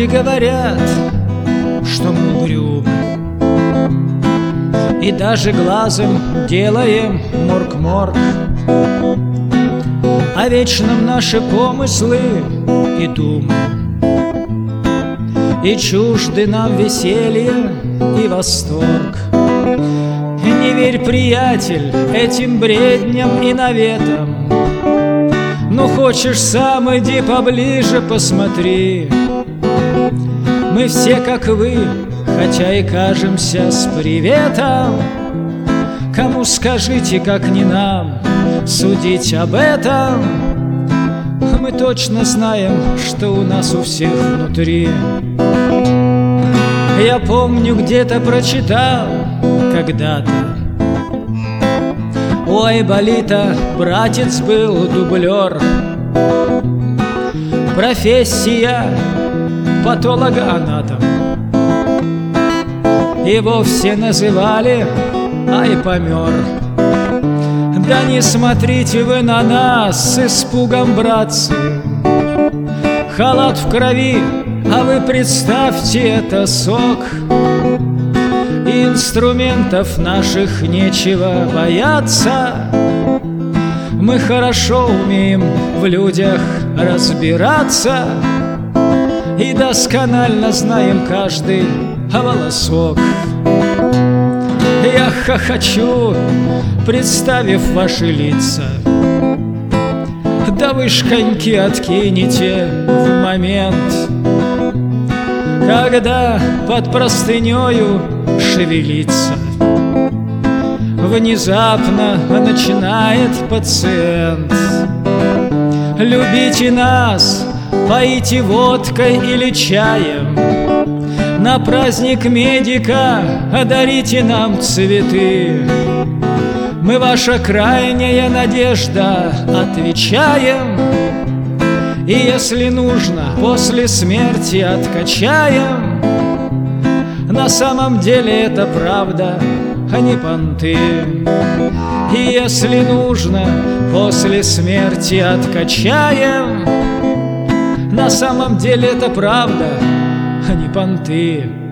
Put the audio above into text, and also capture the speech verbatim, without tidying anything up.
Люди говорят, что мы угрюмы, и даже глазом делаем морг-морг. О вечном наши помыслы и думы, и чужды нам веселье и восторг. Не верь, приятель, этим бредням и наветам. Ну, хочешь сам, иди поближе, посмотри. Мы все, как вы, хотя и кажемся с приветом. Кому скажите, как не нам, судить об этом? Мы точно знаем, что у нас у всех внутри. Я помню, где-то прочитал когда-то: у Айболита братец был дублер, профессия патологоанатом. Его все называли «Ай, помер». Да не смотрите вы на нас с испугом, братцы. Халат в крови, а вы представьте, это сок. Инструментов наших нечего бояться. Мы хорошо умеем в людях разбираться и досконально знаем каждый волосок. Я хохочу, представив ваши лица. Да вы ж коньки откинете в момент, когда под простынею шевелится. Внезапно начинает пациент: любите нас, поите водкой или чаем. На праздник медика одарите нам цветы. Мы ваша крайняя надежда, отвечаем. И если нужно, после смерти откачаем. На самом деле это правда, а не понты. И если нужно, после смерти откачаем. На самом деле это правда, а не понты.